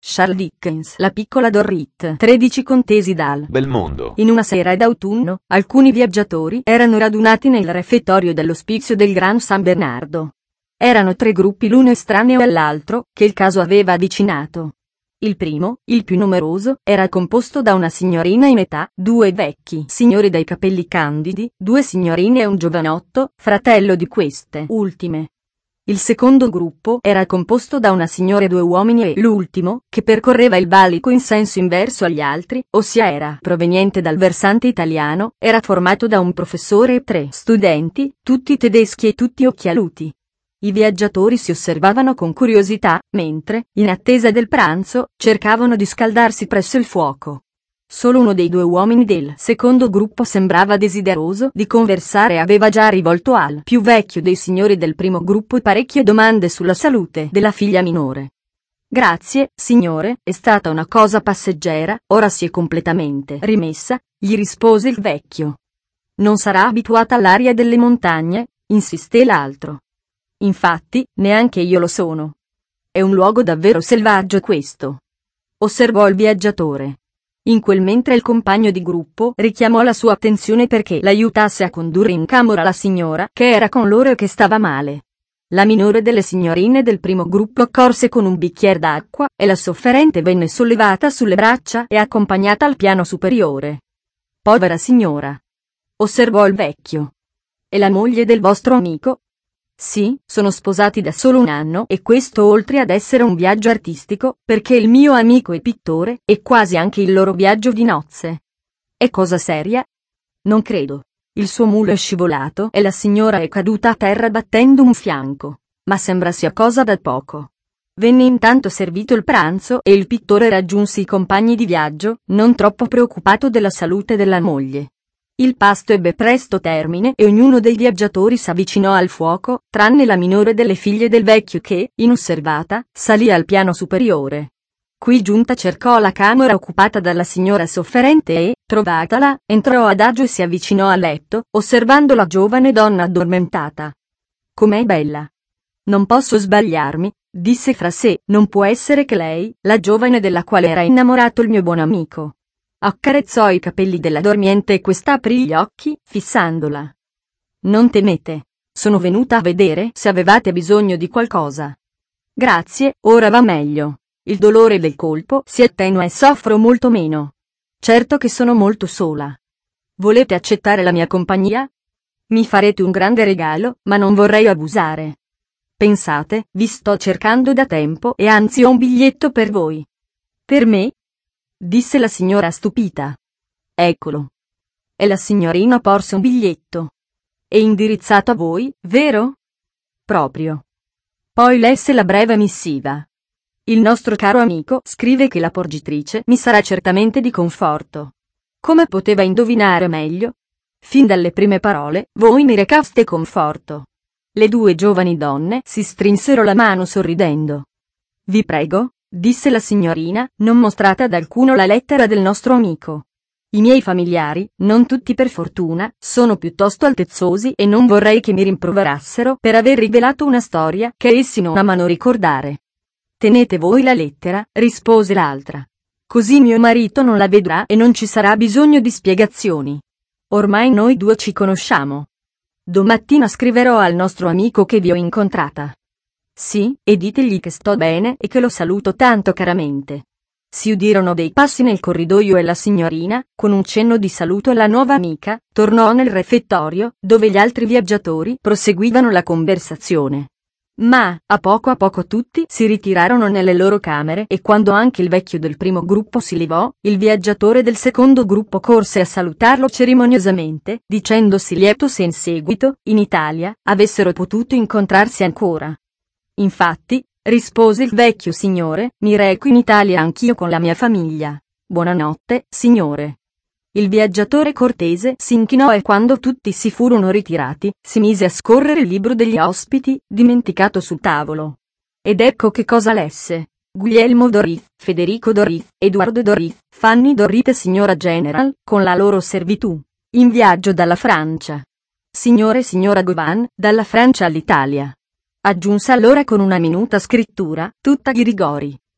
Charles Dickens. La piccola Dorrit. 13 contesi dal Belmondo. In una sera d'autunno, alcuni viaggiatori erano radunati nel refettorio dell'ospizio del Gran San Bernardo. Erano 3 gruppi l'uno estraneo all'altro, che il caso aveva avvicinato. Il primo, il più numeroso, era composto da una signorina in età, 2 vecchi signori dai capelli candidi, 2 signorine e un giovanotto, fratello di queste ultime. Il secondo gruppo era composto da una signora e 2 uomini e l'ultimo, che percorreva il valico in senso inverso agli altri, ossia era proveniente dal versante italiano, era formato da un professore e 3 studenti, tutti tedeschi e tutti occhialuti. I viaggiatori si osservavano con curiosità, mentre, in attesa del pranzo, cercavano di scaldarsi presso il fuoco. Solo uno dei 2 uomini del secondo gruppo sembrava desideroso di conversare e aveva già rivolto al più vecchio dei signori del primo gruppo parecchie domande sulla salute della figlia minore. «Grazie, signore, è stata una cosa passeggera, ora si è completamente rimessa», gli rispose il vecchio. «Non sarà abituata all'aria delle montagne?» insisté l'altro. «Infatti, neanche io lo sono. È un luogo davvero selvaggio questo», osservò il viaggiatore. In quel mentre il compagno di gruppo richiamò la sua attenzione perché l'aiutasse a condurre in camera la signora che era con loro e che stava male. La minore delle signorine del primo gruppo accorse con un bicchiere d'acqua, e la sofferente venne sollevata sulle braccia e accompagnata al piano superiore. «Povera signora», osservò il vecchio. «È la moglie del vostro amico?» «Sì, sono sposati da solo 1 anno e questo oltre ad essere un viaggio artistico, perché il mio amico è pittore, è quasi anche il loro viaggio di nozze». «È cosa seria?» «Non credo. Il suo mulo è scivolato e la signora è caduta a terra battendo un fianco, ma sembra sia cosa da poco». Venne intanto servito il pranzo e il pittore raggiunse i compagni di viaggio, non troppo preoccupato della salute della moglie. Il pasto ebbe presto termine e ognuno dei viaggiatori s'avvicinò al fuoco, tranne la minore delle figlie del vecchio che, inosservata, salì al piano superiore. Qui giunta cercò la camera occupata dalla signora sofferente e, trovatala, entrò adagio e si avvicinò al letto, osservando la giovane donna addormentata. «Com'è bella! Non posso sbagliarmi», disse fra sé, «non può essere che lei, la giovane della quale era innamorato il mio buon amico». Accarezzò i capelli della dormiente e questa aprì gli occhi, fissandola. «Non temete. Sono venuta a vedere se avevate bisogno di qualcosa». «Grazie, ora va meglio. Il dolore del colpo si attenua e soffro molto meno. Certo che sono molto sola. Volete accettare la mia compagnia? Mi farete un grande regalo, ma non vorrei abusare. Pensate, vi sto cercando da tempo e anzi ho un biglietto per voi». «Per me?» disse la signora stupita. «Eccolo». E la signorina porse un biglietto. «È indirizzato a voi, vero?» «Proprio». Poi lesse la breve missiva. «Il nostro caro amico scrive che la porgitrice mi sarà certamente di conforto». Come poteva indovinare meglio? Fin dalle prime parole, voi mi recaste conforto. Le 2 giovani donne si strinsero la mano sorridendo. «Vi prego», disse la signorina, «non mostrate ad alcuno la lettera del nostro amico. I miei familiari, non tutti per fortuna, sono piuttosto altezzosi e non vorrei che mi rimproverassero per aver rivelato una storia che essi non amano ricordare». «Tenete voi la lettera», rispose l'altra. «Così mio marito non la vedrà e non ci sarà bisogno di spiegazioni. Ormai noi 2 ci conosciamo. Domattina scriverò al nostro amico che vi ho incontrata». «Sì, e ditegli che sto bene e che lo saluto tanto caramente». Si udirono dei passi nel corridoio e la signorina, con un cenno di saluto alla nuova amica, tornò nel refettorio, dove gli altri viaggiatori proseguivano la conversazione. Ma, a poco tutti si ritirarono nelle loro camere e quando anche il vecchio del primo gruppo si levò, il viaggiatore del secondo gruppo corse a salutarlo ceremoniosamente, dicendosi lieto se in seguito, in Italia, avessero potuto incontrarsi ancora. «Infatti», rispose il vecchio signore, «mi reco in Italia anch'io con la mia famiglia. Buonanotte, signore». Il viaggiatore cortese si inchinò e quando tutti si furono ritirati, si mise a scorrere il libro degli ospiti, dimenticato sul tavolo. Ed ecco che cosa lesse. Guglielmo Dorrit, Federico Dorrit, Edoardo Dorrit, Fanny Dorrit e signora General, con la loro servitù. In viaggio dalla Francia. Signore e signora Govan, dalla Francia all'Italia. Aggiunse allora con una minuta scrittura, tutta di rigori.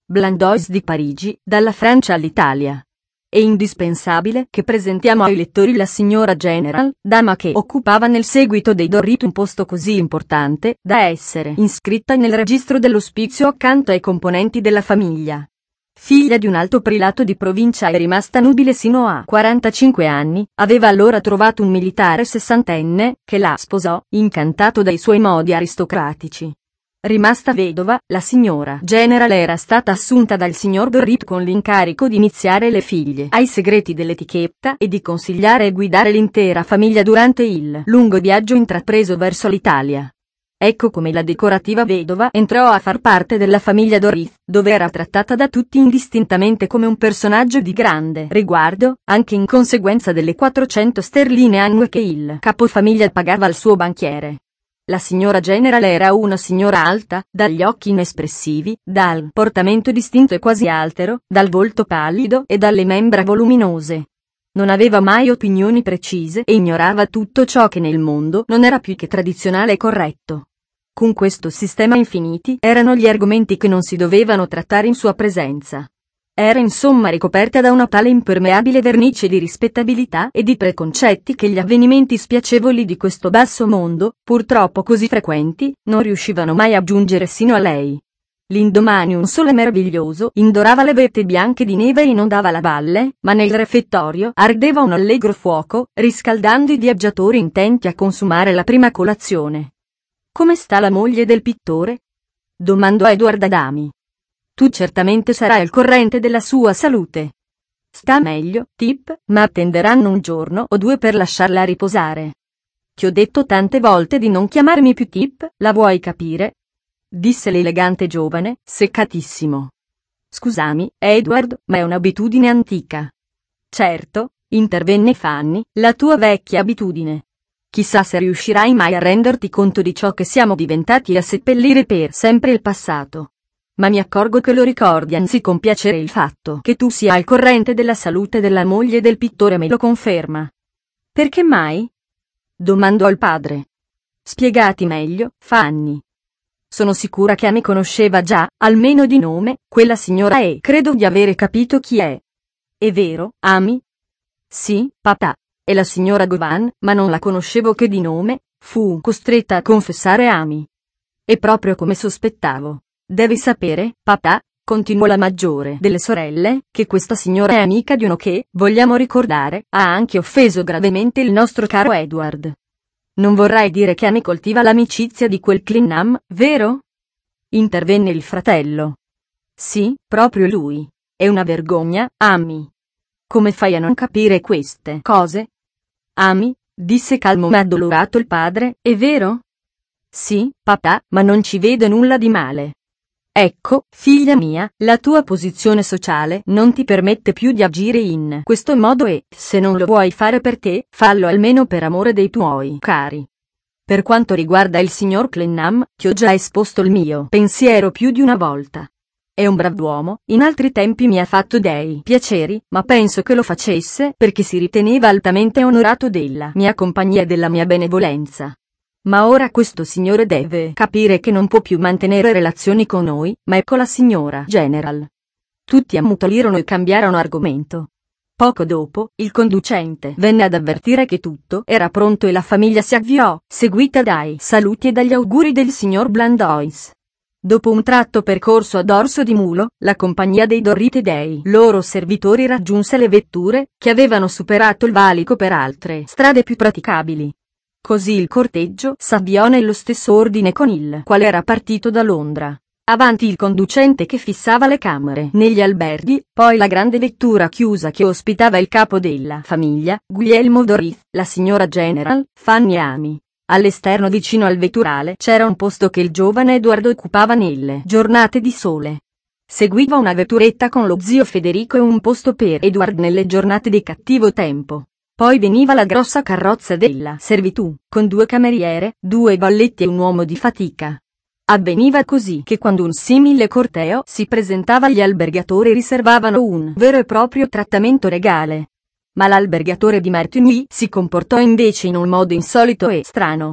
Blandois di Parigi, dalla Francia all'Italia. È indispensabile che presentiamo ai lettori la signora General, dama che occupava nel seguito dei Dorrit un posto così importante da essere iscritta nel registro dell'ospizio accanto ai componenti della famiglia. Figlia di un alto prelato di provincia e rimasta nubile sino a 45 anni, aveva allora trovato un militare sessantenne, che la sposò, incantato dai suoi modi aristocratici. Rimasta vedova, la signora General era stata assunta dal signor Dorrit con l'incarico di iniziare le figlie ai segreti dell'etichetta e di consigliare e guidare l'intera famiglia durante il lungo viaggio intrapreso verso l'Italia. Ecco come la decorativa vedova entrò a far parte della famiglia Dorrit, dove era trattata da tutti indistintamente come un personaggio di grande riguardo, anche in conseguenza delle 400 sterline annue che il capofamiglia pagava al suo banchiere. La signora General era una signora alta, dagli occhi inespressivi, dal portamento distinto e quasi altero, dal volto pallido e dalle membra voluminose. Non aveva mai opinioni precise e ignorava tutto ciò che nel mondo non era più che tradizionale e corretto. Con questo sistema infiniti erano gli argomenti che non si dovevano trattare in sua presenza. Era insomma ricoperta da una tale impermeabile vernice di rispettabilità e di preconcetti che gli avvenimenti spiacevoli di questo basso mondo, purtroppo così frequenti, non riuscivano mai a giungere sino a lei. L'indomani un sole meraviglioso indorava le vette bianche di neve e inondava la valle, ma nel refettorio ardeva un allegro fuoco, riscaldando i viaggiatori intenti a consumare la prima colazione. «Come sta la moglie del pittore?» domandò Edward Adami. «Tu certamente sarai al corrente della sua salute. Sta meglio, Tip, ma attenderanno un giorno o due per lasciarla riposare. Ti ho detto tante volte di non chiamarmi più Tip, la vuoi capire?» disse l'elegante giovane, seccatissimo. «Scusami, Edward, ma è un'abitudine antica». «Certo», intervenne Fanny, «la tua vecchia abitudine. Chissà se riuscirai mai a renderti conto di ciò che siamo diventati e a seppellire per sempre il passato. Ma mi accorgo che lo ricordi anzi con piacere il fatto che tu sia al corrente della salute della moglie del pittore me lo conferma». «Perché mai?» domandò il padre. «Spiegati meglio, Fanny. Sono sicura che mi conosceva già, almeno di nome, quella signora e credo di avere capito chi è. È vero, Amy?» «Sì, papà. È la signora Govan, ma non la conoscevo che di nome», fu costretta a confessare Amy. «È proprio come sospettavo. Devi sapere, papà», continuò la maggiore delle sorelle, «che questa signora è amica di uno che, vogliamo ricordare, ha anche offeso gravemente il nostro caro Edward. Non vorrai dire che Amy coltiva l'amicizia di quel Clinham, vero?» intervenne il fratello. «Sì, proprio lui. È una vergogna, Amy. Come fai a non capire queste cose?» «Amy», disse calmo ma addolorato il padre, «è vero?» «Sì, papà, ma non ci vedo nulla di male. Ecco, figlia mia, la tua posizione sociale non ti permette più di agire in questo modo e, se non lo vuoi fare per te, fallo almeno per amore dei tuoi cari. Per quanto riguarda il signor Clenham, ti ho già esposto il mio pensiero più di una volta. È un brav'uomo, in altri tempi mi ha fatto dei piaceri, ma penso che lo facesse perché si riteneva altamente onorato della mia compagnia e della mia benevolenza. Ma ora questo signore deve capire che non può più mantenere relazioni con noi, ma ecco la signora General». Tutti ammutolirono e cambiarono argomento. Poco dopo, il conducente venne ad avvertire che tutto era pronto e la famiglia si avviò, seguita dai saluti e dagli auguri del signor Blandois. Dopo un tratto percorso a dorso di mulo, la compagnia dei Dorrit e dei loro servitori raggiunse le vetture, che avevano superato il valico per altre strade più praticabili. Così il corteggio s'avviò nello stesso ordine con il quale era partito da Londra. Avanti il conducente che fissava le camere negli alberghi, poi la grande vettura chiusa che ospitava il capo della famiglia, Guglielmo Dorrit, la signora General, Fanny e Amy. All'esterno vicino al vetturale c'era un posto che il giovane Edward occupava nelle giornate di sole. Seguiva una vetturetta con lo zio Federico e un posto per Edward nelle giornate di cattivo tempo. Poi veniva la grossa carrozza della servitù, con 2 cameriere, 2 balletti e un uomo di fatica. Avveniva così che quando un simile corteo si presentava gli albergatori riservavano un vero e proprio trattamento regale. Ma l'albergatore di Martigny si comportò invece in un modo insolito e strano.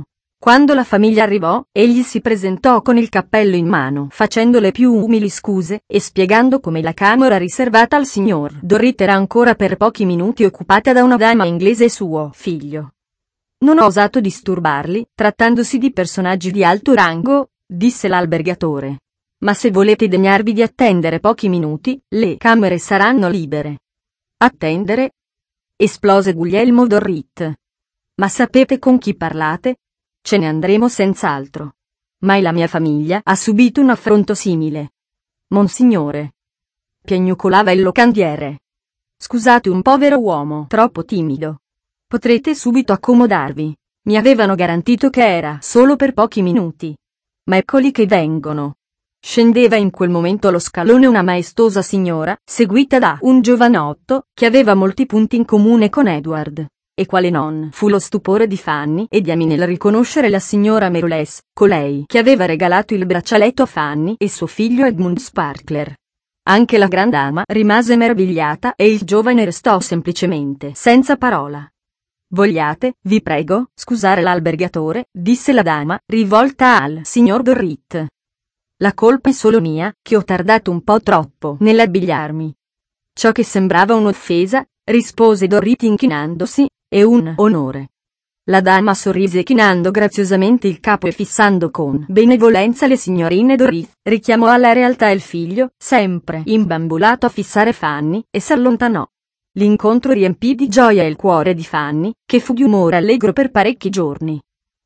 Quando la famiglia arrivò, egli si presentò con il cappello in mano, facendo le più umili scuse, e spiegando come la camera riservata al signor Dorrit era ancora per pochi minuti occupata da una dama inglese e suo figlio. Non ho osato disturbarli, trattandosi di personaggi di alto rango, disse l'albergatore. Ma se volete degnarvi di attendere pochi minuti, le camere saranno libere. Attendere? Esplose Guglielmo Dorrit. Ma sapete con chi parlate? Ce ne andremo senz'altro. Mai la mia famiglia ha subito un affronto simile. Monsignore. Piagnucolava il locandiere. Scusate un povero uomo troppo timido. Potrete subito accomodarvi. Mi avevano garantito che era solo per pochi minuti. Ma eccoli che vengono. Scendeva in quel momento lo scalone una maestosa signora, seguita da un giovanotto, che aveva molti punti in comune con Edward. E quale non fu lo stupore di Fanny e di Amy nel riconoscere la signora Merulès, colei che aveva regalato il braccialetto a Fanny e suo figlio Edmund Sparkler. Anche la gran dama rimase meravigliata e il giovane restò semplicemente senza parola. Vogliate, vi prego, scusare l'albergatore, disse la dama, rivolta al signor Dorrit. La colpa è solo mia, che ho tardato un po' troppo nell'abbigliarmi. Ciò che sembrava un'offesa, rispose Dorrit inchinandosi, è un onore. La dama sorrise chinando graziosamente il capo e fissando con benevolenza le signorine Dorrit, richiamò alla realtà il figlio, sempre imbambolato a fissare Fanny, e s'allontanò. L'incontro riempì di gioia il cuore di Fanny, che fu di umore allegro per parecchi giorni.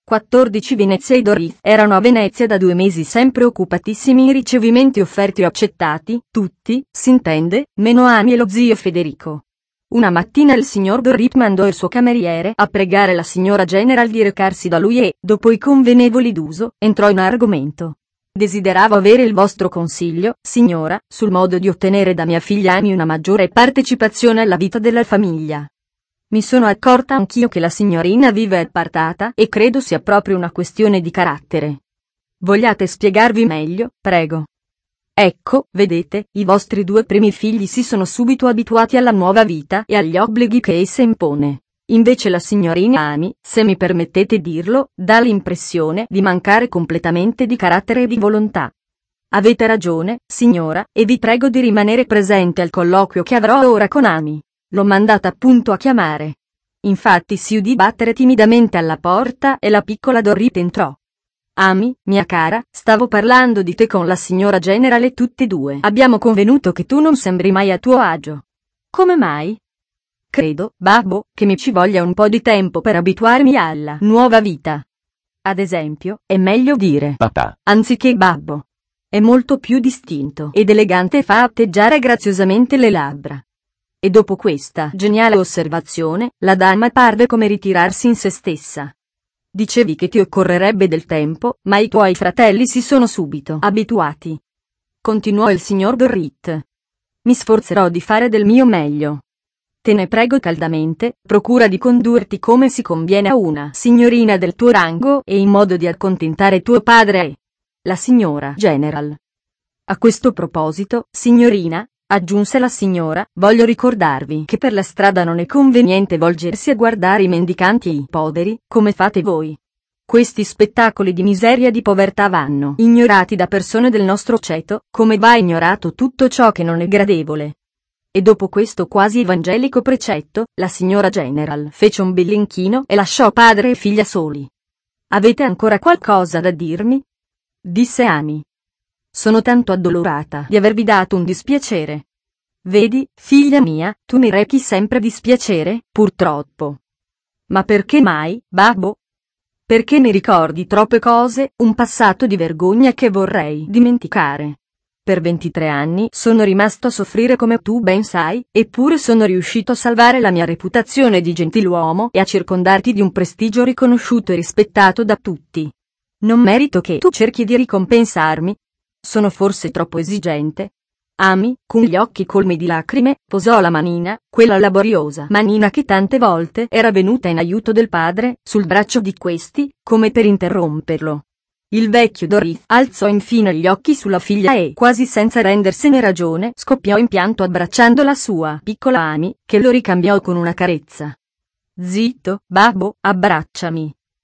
14 Venezia e Dorrit erano a Venezia da 2 mesi sempre occupatissimi in ricevimenti offerti o accettati, tutti, s'intende, meno Amy e lo zio Federico. Una mattina il signor Dorrit mandò il suo cameriere a pregare la signora General di recarsi da lui e, dopo i convenevoli d'uso, entrò in argomento. Desideravo avere il vostro consiglio, signora, sul modo di ottenere da mia figlia Amy una maggiore partecipazione alla vita della famiglia. Mi sono accorta anch'io che la signorina vive appartata e credo sia proprio una questione di carattere. Vogliate spiegarvi meglio, prego? Ecco, vedete, i vostri 2 primi figli si sono subito abituati alla nuova vita e agli obblighi che essa impone. Invece la signorina Amy, se mi permettete dirlo, dà l'impressione di mancare completamente di carattere e di volontà. Avete ragione, signora, e vi prego di rimanere presente al colloquio che avrò ora con Amy. L'ho mandata appunto a chiamare. Infatti si udì battere timidamente alla porta e la piccola Dorrit entrò. Amy, mia cara, stavo parlando di te con la signora Generale e tutte e 2 abbiamo convenuto che tu non sembri mai a tuo agio. Come mai? Credo, babbo, che mi ci voglia un po' di tempo per abituarmi alla nuova vita. Ad esempio, è meglio dire papà, anziché babbo. È molto più distinto ed elegante e fa atteggiare graziosamente le labbra. E dopo questa geniale osservazione, la dama parve come ritirarsi in se stessa. Dicevi che ti occorrerebbe del tempo, ma i tuoi fratelli si sono subito abituati. Continuò il signor Dorrit. Mi sforzerò di fare del mio meglio. Te ne prego caldamente, procura di condurti come si conviene a una signorina del tuo rango e in modo di accontentare tuo padre e la signora General. A questo proposito, signorina, aggiunse la signora, voglio ricordarvi che per la strada non è conveniente volgersi a guardare i mendicanti e i poveri, come fate voi. Questi spettacoli di miseria e di povertà vanno ignorati da persone del nostro ceto, come va ignorato tutto ciò che non è gradevole. E dopo questo quasi evangelico precetto, la signora General fece un bell'inchino e lasciò padre e figlia soli. Avete ancora qualcosa da dirmi? Disse Amy. Sono tanto addolorata di avervi dato un dispiacere. Vedi, figlia mia, tu mi rechi sempre dispiacere, purtroppo. Ma perché mai, babbo? Perché mi ricordi troppe cose, un passato di vergogna che vorrei dimenticare. Per 23 anni sono rimasto a soffrire come tu ben sai, eppure sono riuscito a salvare la mia reputazione di gentiluomo e a circondarti di un prestigio riconosciuto e rispettato da tutti. Non merito che tu cerchi di ricompensarmi? Sono forse troppo esigente? Amy, con gli occhi colmi di lacrime, posò la manina, quella laboriosa manina che tante volte era venuta in aiuto del padre, sul braccio di questi, come per interromperlo. Il vecchio Dorrit alzò infine gli occhi sulla figlia e, quasi senza rendersene ragione, scoppiò in pianto abbracciando la sua piccola Amy, che lo ricambiò con una carezza. Zitto, babbo, abbracciami.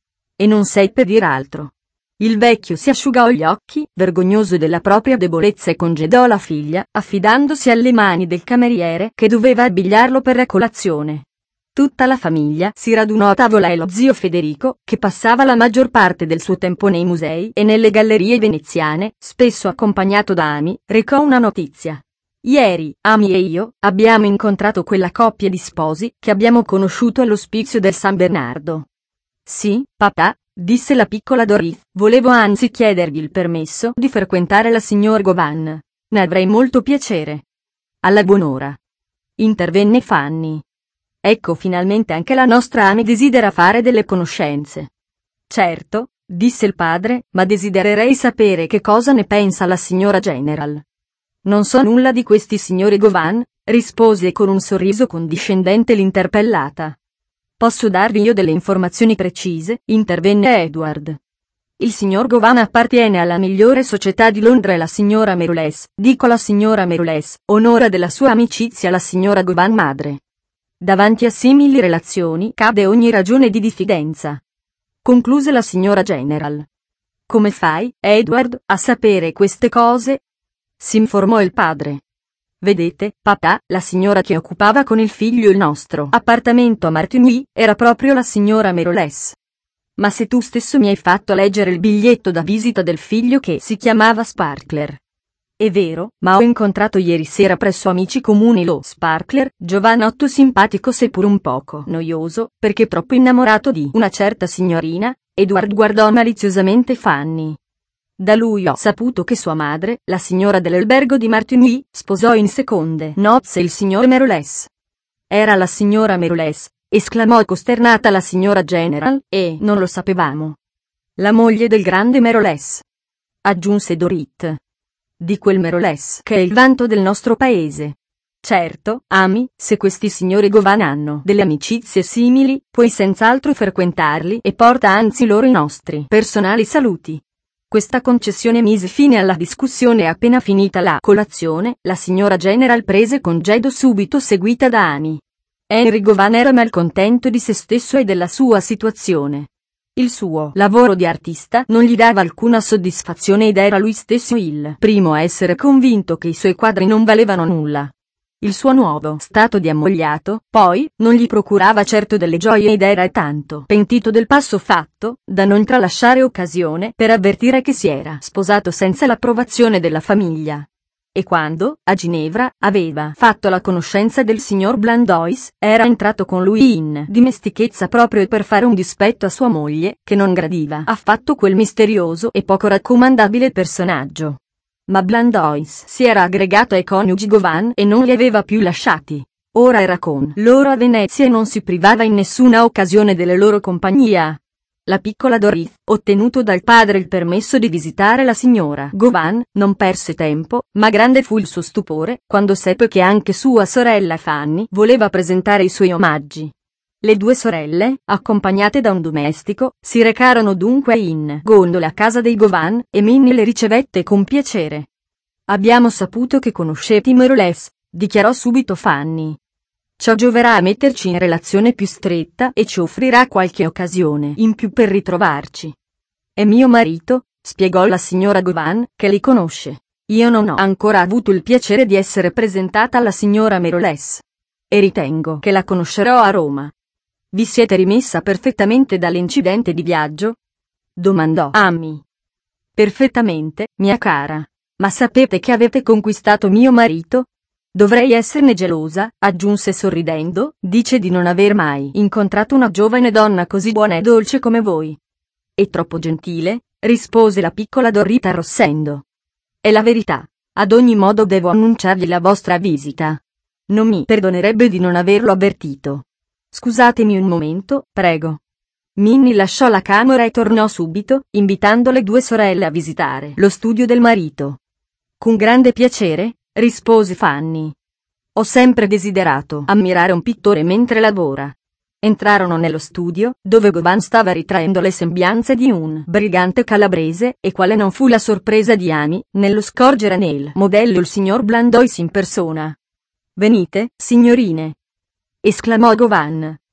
e non seppe dir altro. Il vecchio si asciugò gli occhi, vergognoso della propria debolezza, e congedò la figlia, affidandosi alle mani del cameriere che doveva abbigliarlo per la colazione. Tutta la famiglia si radunò a tavola e lo zio Federico, che passava la maggior parte del suo tempo nei musei e nelle gallerie veneziane, spesso accompagnato da Amy, recò una notizia. Ieri, Amy e io, abbiamo incontrato quella coppia di sposi che abbiamo conosciuto all'ospizio del San Bernardo. Sì, papà, disse la piccola Dorothy, volevo anzi chiedergli il permesso di frequentare la signor Govan. Ne avrei molto piacere. Alla buon'ora. Intervenne Fanny. Ecco, finalmente anche la nostra Amy desidera fare delle conoscenze. Certo, disse il padre, ma desidererei sapere che cosa ne pensa la signora General. Non so nulla di questi signori Govan, rispose con un sorriso condiscendente l'interpellata. Posso darvi io delle informazioni precise, intervenne Edward. Il signor Govan appartiene alla migliore società di Londra e la signora Merulès, dico la signora Merulès, onora della sua amicizia la signora Govan madre. Davanti a simili relazioni cade ogni ragione di diffidenza. Concluse la signora General. Come fai, Edward, a sapere queste cose? Si informò il padre. Vedete, papà, la signora che occupava con il figlio il nostro appartamento a Martigny era proprio la signora Merulès. Ma se tu stesso mi hai fatto leggere il biglietto da visita del figlio che si chiamava Sparkler. È vero, ma ho incontrato ieri sera presso amici comuni lo Sparkler, giovanotto simpatico seppur un poco noioso, perché troppo innamorato di una certa signorina. Edward guardò maliziosamente Fanny. Da lui ho saputo che sua madre, la signora dell'albergo di Martigny, sposò in seconde nozze il signor Merulès. Era la signora Merulès, esclamò costernata la signora General, e non lo sapevamo. La moglie del grande Merulès, aggiunse Dorit. Di quel Merulès che è il vanto del nostro paese. Certo, Amy, se questi signori Govan hanno delle amicizie simili, puoi senz'altro frequentarli e porta anzi loro i nostri personali saluti. Questa concessione mise fine alla discussione e appena finita la colazione, la signora General prese congedo subito seguita da Amy. Henry Govan era malcontento di se stesso e della sua situazione. Il suo lavoro di artista non gli dava alcuna soddisfazione ed era lui stesso il primo a essere convinto che i suoi quadri non valevano nulla. Il suo nuovo stato di ammogliato, poi, non gli procurava certo delle gioie ed era tanto pentito del passo fatto, da non tralasciare occasione per avvertire che si era sposato senza l'approvazione della famiglia. E quando, a Ginevra, aveva fatto la conoscenza del signor Blandois, era entrato con lui in dimestichezza proprio per fare un dispetto a sua moglie, che non gradiva affatto quel misterioso e poco raccomandabile personaggio. Ma Blandois si era aggregato ai coniugi Govan e non li aveva più lasciati. Ora era con loro a Venezia e non si privava in nessuna occasione della loro compagnia. La piccola Dorothy, ottenuto dal padre il permesso di visitare la signora Govan, non perse tempo, ma grande fu il suo stupore quando seppe che anche sua sorella Fanny voleva presentare i suoi omaggi. Le due sorelle, accompagnate da un domestico, si recarono dunque in gondola a casa dei Govan, e Minnie le ricevette con piacere. Abbiamo saputo che conoscete i Merulès, dichiarò subito Fanny. Ciò gioverà a metterci in relazione più stretta e ci offrirà qualche occasione in più per ritrovarci. È mio marito, spiegò la signora Govan, che li conosce. Io non ho ancora avuto il piacere di essere presentata alla signora Merulès. E ritengo che la conoscerò a Roma. Vi siete rimessa perfettamente dall'incidente di viaggio? Domandò Amy. Perfettamente, mia cara. Ma sapete che avete conquistato mio marito? Dovrei esserne gelosa, aggiunse sorridendo, dice di non aver mai incontrato una giovane donna così buona e dolce come voi. E troppo gentile, rispose la piccola Dorita arrossendo. È la verità. Ad ogni modo devo annunciargli la vostra visita. Non mi perdonerebbe di non averlo avvertito. Scusatemi un momento, prego. Minnie lasciò la camera e tornò subito, invitando le due sorelle a visitare lo studio del marito. Con grande piacere, rispose Fanny. Ho sempre desiderato ammirare un pittore mentre lavora. Entrarono nello studio, dove Govan stava ritraendo le sembianze di un brigante calabrese, e quale non fu la sorpresa di Amy, nello scorgere nel modello il signor Blandois in persona. Venite, signorine, esclamò Govan.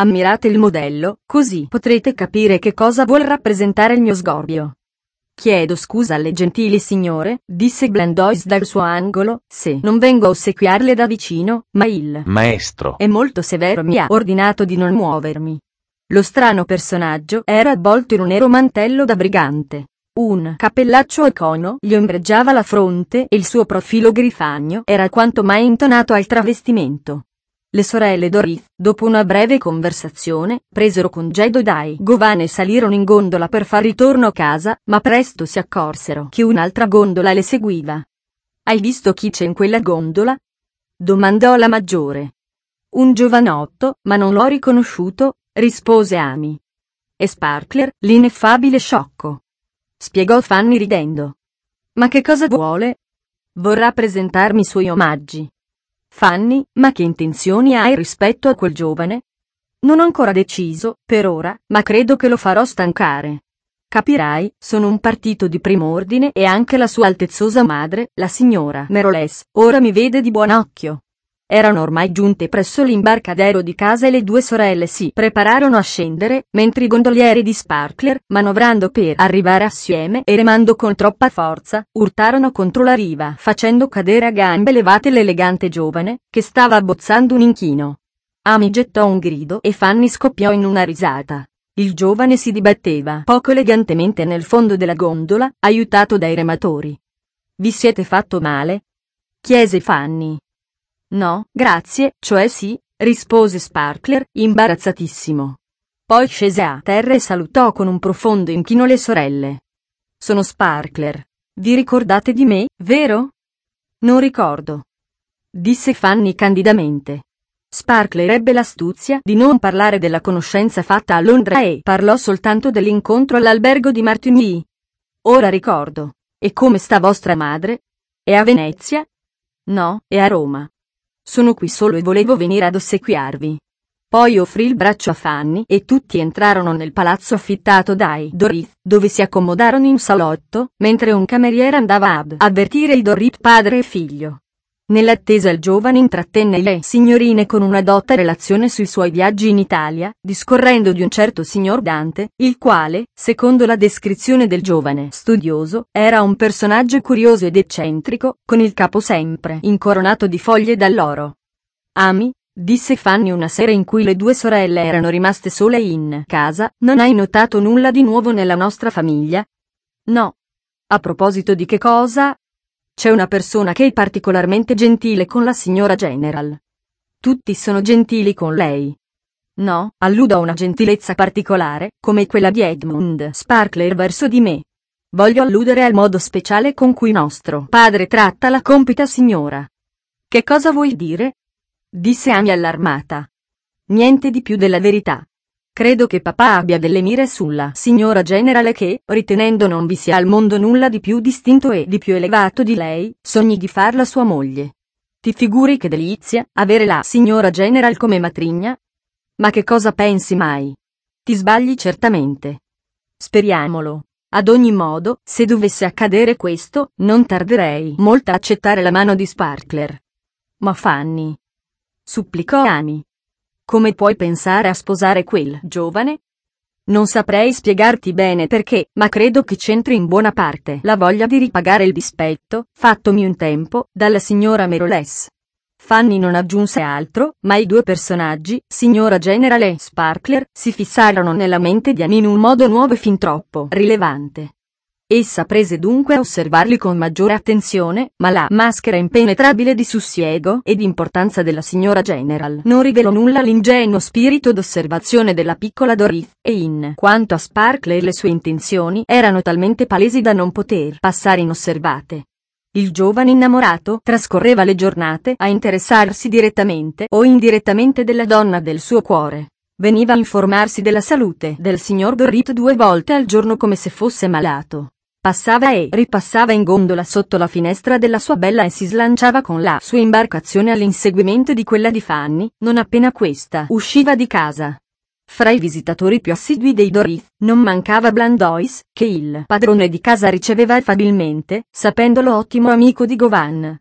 Ammirate il modello, così potrete capire che cosa vuol rappresentare il mio sgorbio. Chiedo scusa alle gentili signore, disse Blandois dal suo angolo, se non vengo a ossequiarle da vicino, ma il maestro è molto severo, mi ha ordinato di non muovermi. Lo strano personaggio era avvolto in un nero mantello da brigante. Un cappellaccio a cono gli ombreggiava la fronte e il suo profilo grifagno era quanto mai intonato al travestimento. Le sorelle Dorith, dopo una breve conversazione, presero congedo dai Govan e salirono in gondola per far ritorno a casa, ma presto si accorsero che un'altra gondola le seguiva. «Hai visto chi c'è in quella gondola?» domandò la maggiore. «Un giovanotto, ma non l'ho riconosciuto», rispose Amy. «È Sparkler, l'ineffabile sciocco», spiegò Fanny ridendo. «Ma che cosa vuole?» «Vorrà presentarmi i suoi omaggi». «Fanny, ma che intenzioni hai rispetto a quel giovane?» «Non ho ancora deciso, per ora, ma credo che lo farò stancare. Capirai, sono un partito di prim'ordine e anche la sua altezzosa madre, la signora Merolès, ora mi vede di buon occhio». Erano ormai giunte presso l'imbarcadero di casa e le due sorelle si prepararono a scendere, mentre i gondolieri di Sparkler, manovrando per arrivare assieme e remando con troppa forza, urtarono contro la riva, facendo cadere a gambe levate l'elegante giovane, che stava abbozzando un inchino. Amy gettò un grido e Fanny scoppiò in una risata. Il giovane si dibatteva poco elegantemente nel fondo della gondola, aiutato dai rematori. «Vi siete fatto male?» chiese Fanny. «No, grazie, cioè sì», rispose Sparkler, imbarazzatissimo. Poi scese a terra e salutò con un profondo inchino le sorelle. «Sono Sparkler. Vi ricordate di me, vero?» «Non ricordo», disse Fanny candidamente. Sparkler ebbe l'astuzia di non parlare della conoscenza fatta a Londra e parlò soltanto dell'incontro all'albergo di Martigny. «Ora ricordo. E come sta vostra madre? È a Venezia?» «No, è a Roma. Sono qui solo e volevo venire ad ossequiarvi». Poi offrì il braccio a Fanny e tutti entrarono nel palazzo affittato dai Dorrit, dove si accomodarono in salotto, mentre un cameriere andava ad avvertire i Dorrit padre e figlio. Nell'attesa il giovane intrattenne le signorine con una dotta relazione sui suoi viaggi in Italia, discorrendo di un certo signor Dante, il quale, secondo la descrizione del giovane studioso, era un personaggio curioso ed eccentrico, con il capo sempre incoronato di foglie d'alloro. «Amy», disse Fanny una sera in cui le due sorelle erano rimaste sole in casa, «non hai notato nulla di nuovo nella nostra famiglia?» «No». «A proposito di che cosa?» «C'è una persona che è particolarmente gentile con la signora General». «Tutti sono gentili con lei». «No, alludo a una gentilezza particolare, come quella di Edmund Sparkler verso di me. Voglio alludere al modo speciale con cui nostro padre tratta la compita signora». «Che cosa vuoi dire?» disse Amy allarmata. «Niente di più della verità. Credo che papà abbia delle mire sulla signora Generale che, ritenendo non vi sia al mondo nulla di più distinto e di più elevato di lei, sogni di farla sua moglie. Ti figuri che delizia, avere la signora General come matrigna? Ma che cosa pensi mai? Ti sbagli certamente. Speriamolo. Ad ogni modo, se dovesse accadere questo, non tarderei molto a accettare la mano di Sparkler». «Ma Fanny», supplicò Amy, «come puoi pensare a sposare quel giovane?» «Non saprei spiegarti bene perché, ma credo che c'entri in buona parte la voglia di ripagare il dispetto, fattomi un tempo, dalla signora Merolès». Fanny non aggiunse altro, ma i due personaggi, signora General e Sparkler, si fissarono nella mente di Amy in un modo nuovo e fin troppo rilevante. Essa prese dunque a osservarli con maggiore attenzione, ma la maschera impenetrabile di sussiego e di importanza della signora General non rivelò nulla all'ingenuo spirito d'osservazione della piccola Dorith, e in quanto a Sparkler le sue intenzioni erano talmente palesi da non poter passare inosservate. Il giovane innamorato trascorreva le giornate a interessarsi direttamente o indirettamente della donna del suo cuore. Veniva a informarsi della salute del signor Dorrit 2 volte al giorno come se fosse malato. Passava e ripassava in gondola sotto la finestra della sua bella e si slanciava con la sua imbarcazione all'inseguimento di quella di Fanny, non appena questa usciva di casa. Fra i visitatori più assidui dei Dorrit, non mancava Blandois, che il padrone di casa riceveva affabilmente, sapendolo ottimo amico di Govan.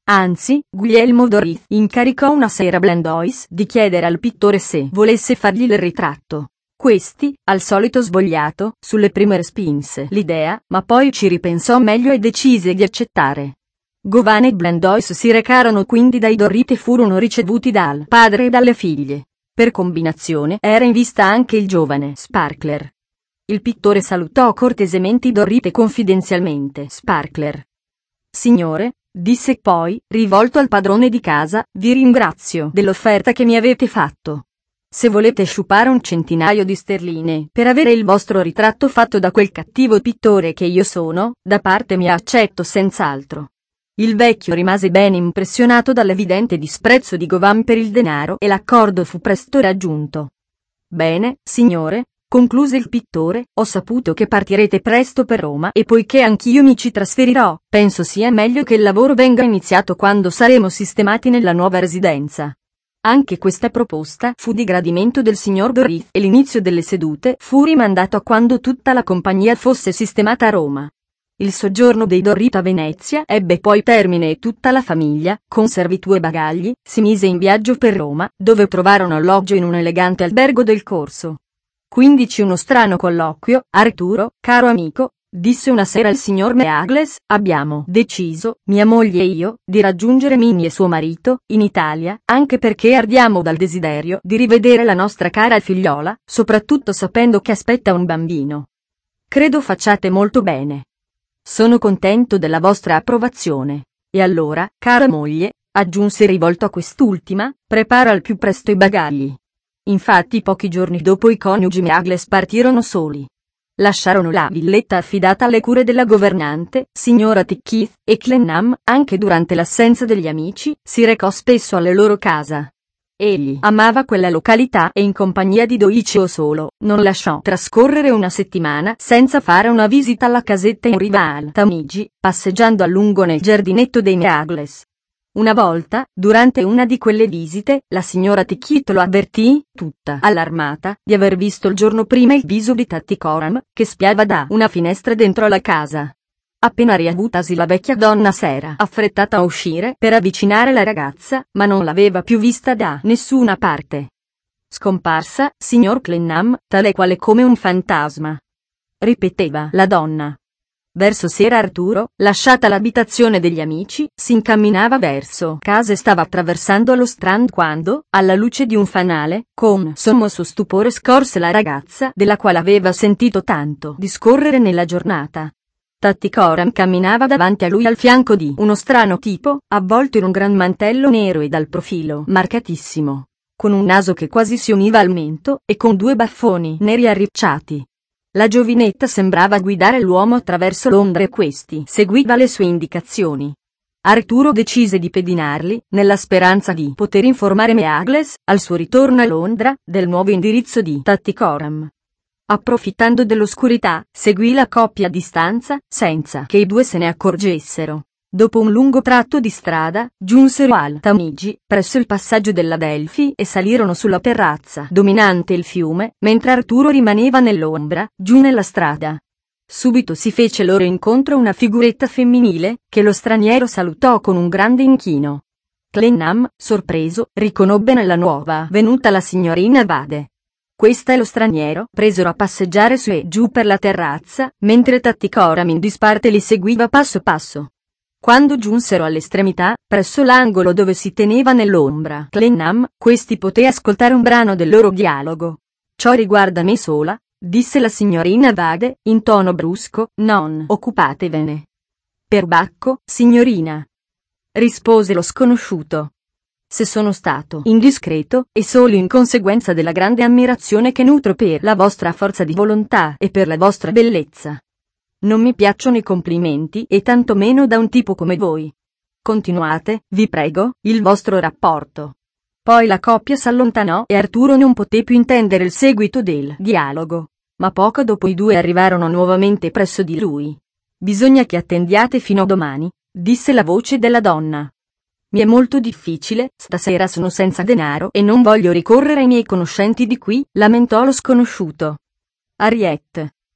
Anzi, Guglielmo Dorit incaricò una sera Blandois di chiedere al pittore se volesse fargli il ritratto. Questi, al solito svogliato, sulle prime respinse l'idea, ma poi ci ripensò meglio e decise di accettare. Govan e Blandois si recarono quindi dai Dorit e furono ricevuti dal padre e dalle figlie. Per combinazione era in vista anche il giovane Sparkler. Il pittore salutò cortesemente i Dorit e confidenzialmente Sparkler. Signore, disse poi, rivolto al padrone di casa, vi ringrazio dell'offerta che mi avete fatto. Se volete sciupare un centinaio di sterline per avere il vostro ritratto fatto da quel cattivo pittore che io sono, da parte mia accetto senz'altro. Il vecchio rimase ben impressionato dall'evidente disprezzo di Govan per il denaro e l'accordo fu presto raggiunto. Bene, signore, concluse il pittore, ho saputo che partirete presto per Roma e poiché anch'io mi ci trasferirò, penso sia meglio che il lavoro venga iniziato quando saremo sistemati nella nuova residenza. Anche questa proposta fu di gradimento del signor Dorit e l'inizio delle sedute fu rimandato a quando tutta la compagnia fosse sistemata a Roma. Il soggiorno dei Dorit a Venezia ebbe poi termine e tutta la famiglia, con servitù e bagagli, si mise in viaggio per Roma, dove trovarono alloggio in un elegante albergo del Corso. 15 Uno strano colloquio, Arturo, caro amico, disse una sera il signor Meagles, abbiamo deciso, mia moglie e io, di raggiungere Minnie e suo marito, in Italia, anche perché ardiamo dal desiderio di rivedere la nostra cara figliola, soprattutto sapendo che aspetta un bambino. Credo facciate molto bene. Sono contento della vostra approvazione. E allora, cara moglie, aggiunse rivolto a quest'ultima, prepara al più presto i bagagli. Infatti pochi giorni dopo i coniugi Meagles partirono soli. Lasciarono la villetta affidata alle cure della governante, signora Tickith, e Clennam, anche durante l'assenza degli amici, si recò spesso alle loro casa. Egli amava quella località e in compagnia di Doicio solo, non lasciò trascorrere una settimana senza fare una visita alla casetta in riva al Tamigi, passeggiando a lungo nel giardinetto dei Meagles. Una volta, durante una di quelle visite, la signora Tickith lo avvertì, tutta allarmata, di aver visto il giorno prima il viso di Tattycoram, che spiava da una finestra dentro la casa. Appena riavutasi la vecchia donna s'era affrettata a uscire per avvicinare la ragazza, ma non l'aveva più vista da nessuna parte. Scomparsa, signor Clennam, tale e quale come un fantasma. Ripeteva la donna. Verso sera Arturo, lasciata l'abitazione degli amici, si incamminava verso casa e stava attraversando lo Strand quando, alla luce di un fanale, con sommosso stupore scorse la ragazza della quale aveva sentito tanto discorrere nella giornata. Tattycoram camminava davanti a lui al fianco di uno strano tipo, avvolto in un gran mantello nero e dal profilo marcatissimo, con un naso che quasi si univa al mento, e con 2 baffoni neri arricciati. La giovinetta sembrava guidare l'uomo attraverso l'ombra e questi seguiva le sue indicazioni. Arturo decise di pedinarli, nella speranza di poter informare Meagles, al suo ritorno a Londra, del nuovo indirizzo di Tattycoram. Approfittando dell'oscurità, seguì la coppia a distanza, senza che i due se ne accorgessero. Dopo un lungo tratto di strada, giunsero al Tamigi, presso il passaggio dell'Adelphi e salirono sulla terrazza dominante il fiume, mentre Arturo rimaneva nell'ombra, giù nella strada. Subito si fece loro incontro una figuretta femminile, che lo straniero salutò con un grande inchino. Clennam, sorpreso, riconobbe nella nuova venuta la signorina Vade. Questa e lo straniero presero a passeggiare su e giù per la terrazza, mentre Tattycoram in disparte li seguiva passo passo. Quando giunsero all'estremità, presso l'angolo dove si teneva nell'ombra Clennam, questi poté ascoltare un brano del loro dialogo. Ciò riguarda me sola, disse la signorina Vade, in tono brusco, non occupatevene. Perbacco, signorina, rispose lo sconosciuto. Se sono stato indiscreto, è solo in conseguenza della grande ammirazione che nutro per la vostra forza di volontà e per la vostra bellezza. Non mi piacciono i complimenti e tanto meno da un tipo come voi. Continuate, vi prego, il vostro rapporto. Poi la coppia s'allontanò e Arturo non poté più intendere il seguito del dialogo. Ma poco dopo i due arrivarono nuovamente presso di lui. Bisogna che attendiate fino a domani, disse la voce della donna. Mi è molto difficile, stasera sono senza denaro e non voglio ricorrere ai miei conoscenti di qui, lamentò lo sconosciuto. Harriet.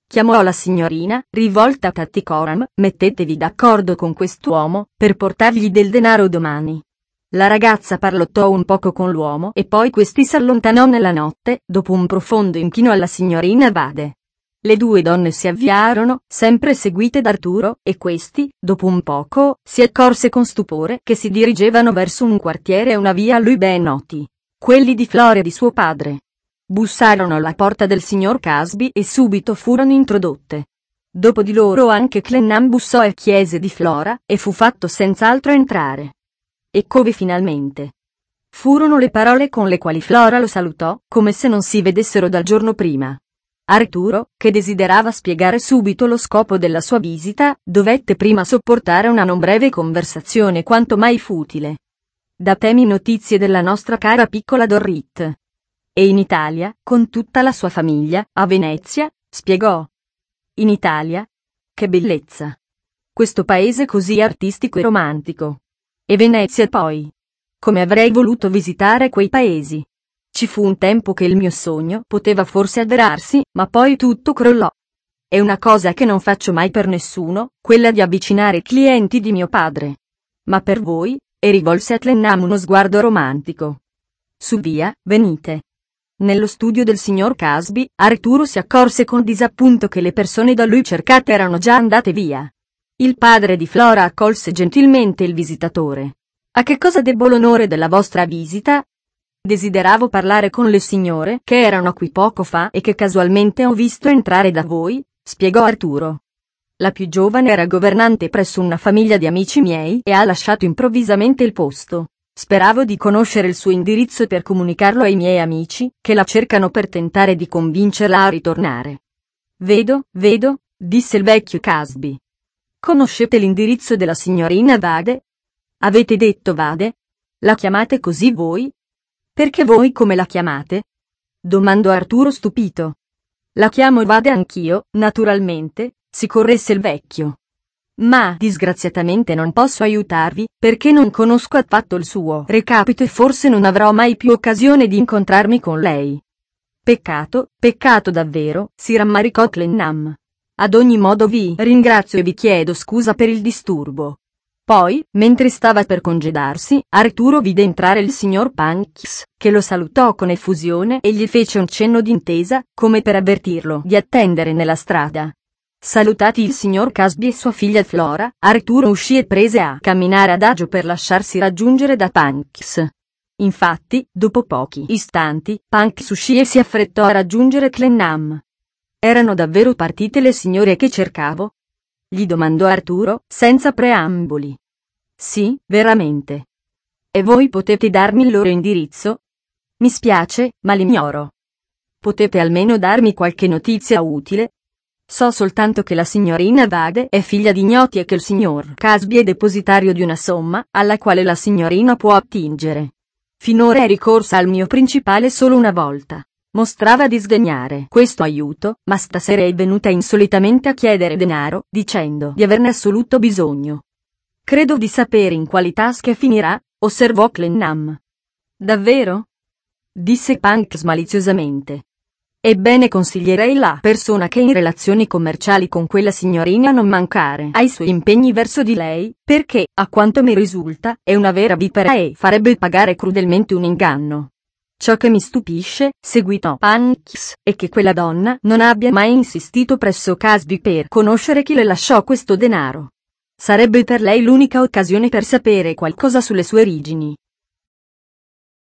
Chiamò la signorina, rivolta a Tattycoram: mettetevi d'accordo con quest'uomo, per portargli del denaro domani. La ragazza parlottò un poco con l'uomo e poi questi s'allontanò nella notte, dopo un profondo inchino alla signorina Vade. Le due donne si avviarono, sempre seguite da Arturo, e questi, dopo un poco, si accorse con stupore che si dirigevano verso un quartiere e una via a lui ben noti, quelli di Flora e di suo padre. Bussarono alla porta del signor Casby e subito furono introdotte. Dopo di loro anche Clennam bussò e chiese di Flora, e fu fatto senz'altro entrare. Eccovi finalmente. Furono le parole con le quali Flora lo salutò, come se non si vedessero dal giorno prima. Arturo, che desiderava spiegare subito lo scopo della sua visita, dovette prima sopportare una non breve conversazione quanto mai futile. Datemi notizie della nostra cara piccola Dorrit. E in Italia, con tutta la sua famiglia, a Venezia, spiegò. In Italia? Che bellezza! Questo paese così artistico e romantico. E Venezia poi. Come avrei voluto visitare quei paesi. Ci fu un tempo che il mio sogno poteva forse avverarsi, ma poi tutto crollò. È una cosa che non faccio mai per nessuno, quella di avvicinare i clienti di mio padre. Ma per voi, e rivolse a Clennam uno sguardo romantico. Su via, venite. Nello studio del signor Casby, Arturo si accorse con disappunto che le persone da lui cercate erano già andate via. Il padre di Flora accolse gentilmente il visitatore. A che cosa debbo l'onore della vostra visita? Desideravo parlare con le signore che erano qui poco fa e che casualmente ho visto entrare da voi, spiegò Arturo. La più giovane era governante presso una famiglia di amici miei e ha lasciato improvvisamente il posto. Speravo di conoscere il suo indirizzo per comunicarlo ai miei amici, che la cercano per tentare di convincerla a ritornare. Vedo, disse il vecchio Casby. Conoscete l'indirizzo della signorina Vade? Avete detto Vade? La chiamate così voi? Perché voi come la chiamate? Domandò Arturo stupito. La chiamo Vade anch'io, naturalmente, si corresse il vecchio. Ma disgraziatamente non posso aiutarvi, perché non conosco affatto il suo recapito e forse non avrò mai più occasione di incontrarmi con lei. Peccato davvero, si rammaricò Clennam. Ad ogni modo vi ringrazio e vi chiedo scusa per il disturbo. Poi, mentre stava per congedarsi, Arturo vide entrare il signor Panks, che lo salutò con effusione e gli fece un cenno d'intesa, come per avvertirlo di attendere nella strada. Salutati il signor Casby e sua figlia Flora, Arturo uscì e prese a camminare adagio per lasciarsi raggiungere da Panks. Infatti, dopo pochi istanti, Panks uscì e si affrettò a raggiungere Clennam. Erano davvero partite le signore che cercavo? Gli domandò Arturo, senza preamboli. Sì, veramente. E voi potete darmi il loro indirizzo? Mi spiace, ma l'ignoro. Potete almeno darmi qualche notizia utile? So soltanto che la signorina Vade è figlia di ignoti e che il signor Casby è depositario di una somma, alla quale la signorina può attingere. Finora è ricorsa al mio principale solo una volta. Mostrava di sdegnare questo aiuto, ma stasera è venuta insolitamente a chiedere denaro, dicendo di averne assoluto bisogno. Credo di sapere in quali tasche finirà, osservò Clennam. Davvero? Disse Panks maliziosamente. Ebbene, consiglierei la persona che in relazioni commerciali con quella signorina non mancare ai suoi impegni verso di lei, perché, a quanto mi risulta, è una vera vipera e farebbe pagare crudelmente un inganno. Ciò che mi stupisce, seguitò Panks, è che quella donna non abbia mai insistito presso Casby per conoscere chi le lasciò questo denaro. Sarebbe per lei l'unica occasione per sapere qualcosa sulle sue origini.